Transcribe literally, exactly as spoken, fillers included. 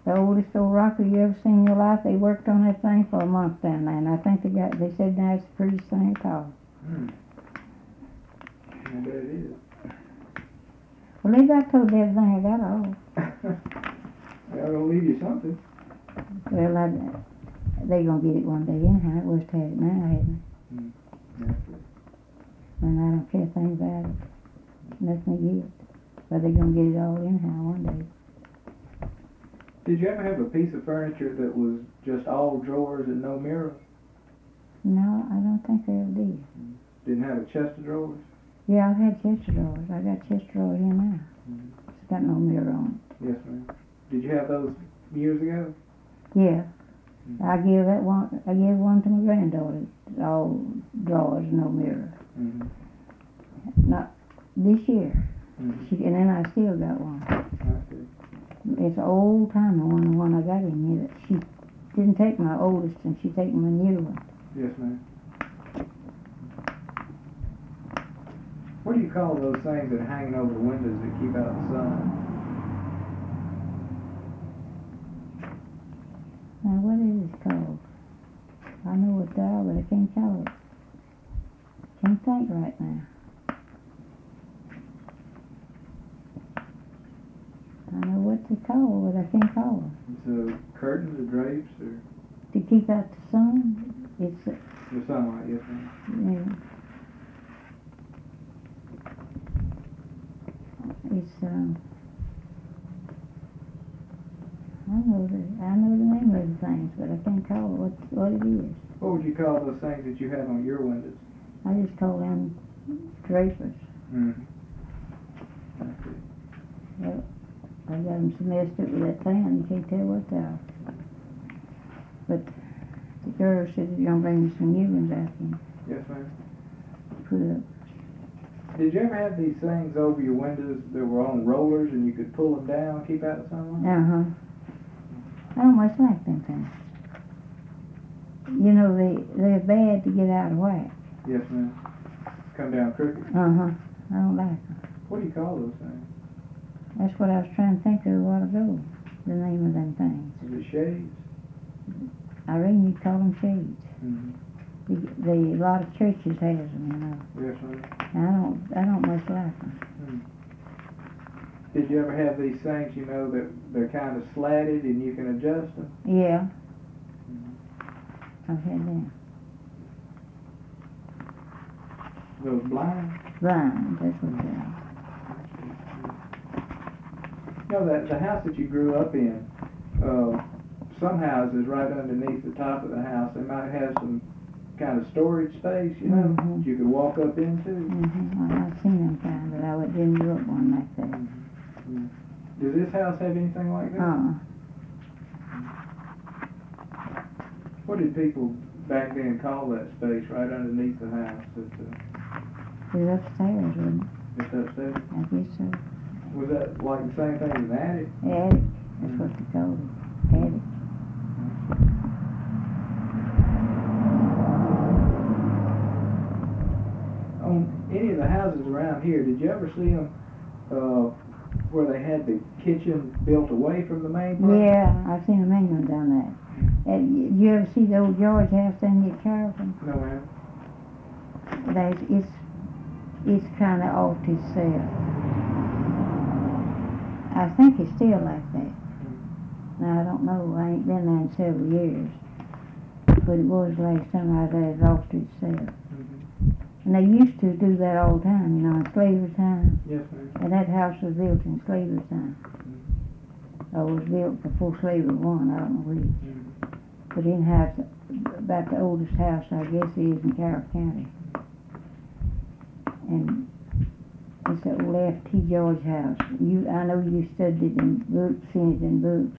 The oldest old rocker you ever seen in your life. They worked on that thing for a month down there, and I think they got. They said now it's the prettiest thing at all. Hmm. I bet it is. Well, they got told everything I got all. They're gonna leave you something. Well, I, they gonna get it one day anyhow. It was to have it now, hadn't Hmm. That's it. it? And I don't care a thing about it. Nothing to get. But they gonna get it all anyhow one day. Did you ever have a piece of furniture that was just all drawers and no mirror? No, I don't think they ever did. Didn't have a chest of drawers? Yeah, I've had chest of drawers. I got chest of drawers here now. Mm-hmm. It's got no mirror on Yes, ma'am. Did you have those years ago? it. Yeah. Mm-hmm. I gave that one. I gave one to my granddaughter. All drawers, no mirror. Mm-hmm. Not this year. Mm-hmm. She, and then I still got one. I see. It's an old timer one, the one I got in here. That she didn't take my oldest, and she take my new one. Yes, ma'am. What do you call those things that are hanging over the windows that keep out the sun? Now, what is it called? I know it's there, but I can't call it. Can't think right now. I know what to call, but I can't call it. It's uh, curtains or drapes or To keep out the sun, it's, uh, the sunlight, yes, ma'am. yeah. It's, um, I know the, I know the name of the things, but I can't call it what, what it is. What would you call those things that you have on your windows? I just call them drapers. Mm-hmm. I see. Well, I got them so messed up with that fan, you can't tell what they are. But the girl said they're gonna bring me some new ones out and Yes, ma'am. put up. Did you ever have these things over your windows that were on rollers and you could pull them down, keep out the sunlight? Uh-huh. I almost like them things. You know, they, they're bad to get out of whack. Yes, ma'am. Come down crooked. Uh-huh. I don't like them. What do you call those things? That's what I was trying to think of a while ago, the name of them things. Is it shades? I reckon you'd call them shades. Mm-hmm. The, the, a lot of churches has them, you know. Yes, ma'am. And I don't, I don't much like them. Mm. Did you ever have these things, you know, that they're kind of slatted and you can adjust them? Yeah, Mm-hmm. I've had them. Those blinds? Blind, that's what they are. You know, that the house that you grew up in, uh, some houses right underneath the top of the house, they might have some kind of storage space, you know, Mhm. that you could walk up into. Mm-hmm. Well, I've seen them kind, but I wa- didn't grow up one like that. Mm. Does this house have anything like that? Uh-uh. What did people back then call that space right underneath the house? That, uh, It was upstairs, wasn't it? just upstairs? I guess so. Was that like the same thing as an attic? Attic, that's what they called it. Attic. On any of the houses around here, did you ever see them uh, where they had the kitchen built away from the main part? Yeah, I've seen a million down there. And you ever see the old George house down here at Carrollton? No, ma'am. There's, it's, it's kind of off itself. I think it's still like that. Now, I don't know, I ain't been there in several years. But it was last time I was there, it off to itself. Mm-hmm. And they used to do that all the time, you know, in slavery time. Yes, ma'am. And that house was built in slavery time. Mm-hmm. Or was built before slavery won, I don't know which. Mm-hmm. But anyhow, it's about the oldest house, I guess, is in Carroll County. And it's the old F T George house. You, I know you studied it in books, seen it in books.